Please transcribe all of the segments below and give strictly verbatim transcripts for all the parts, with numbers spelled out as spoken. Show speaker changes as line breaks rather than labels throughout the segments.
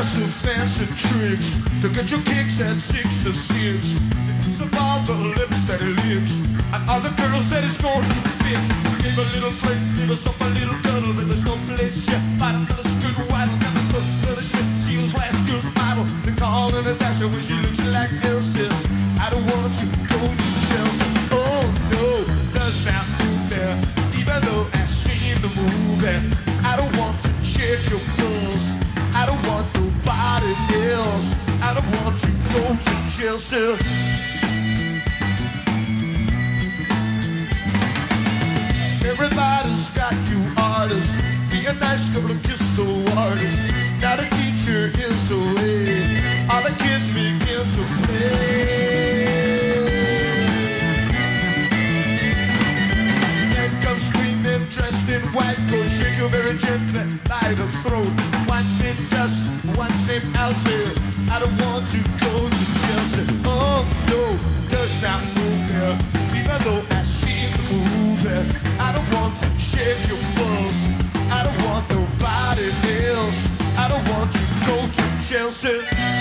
have some fancy tricks to get your kicks at six to six. It's of all the lips that he licks and all the girls that he's going to fix. She gave a little flirt, gave us up a little cuddle, but there's no place yet. Might another skirt waddle, got the foot, another slip. She was last year's model. They call her a dasher when she looks like Elsa. I don't want to go to Chelsea. Oh no, does not move there. Even though I seen the movie, I don't want to check your pulse. I don't want nobody else. I don't want to go to Chelsea. Everybody's got you artists. Be a nice girl and kiss the waters. Now the teacher is away. All the kids begin to play. Screaming, dressed in white coat, shake you very gently by the throat. One's named Gus, one's named Alfie. I don't want to go to Chelsea. Oh no, does not move there. Even though I see the movie, I don't want to check your pulse. I don't want nobody else. I don't want to go to Chelsea.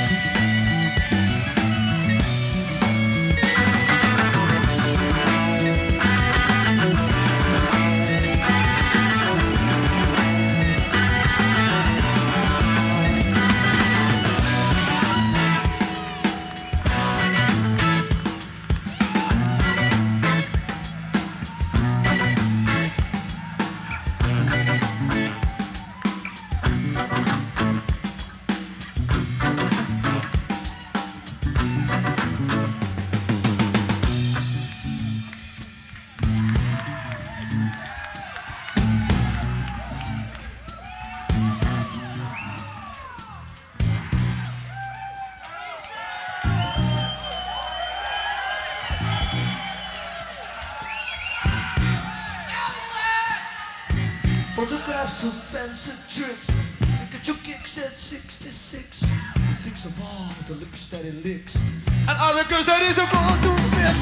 Photographs of fancy tricks to get your kicks at sixty-six. He thinks of all the lips that he licks and all the girls that he's going to fix.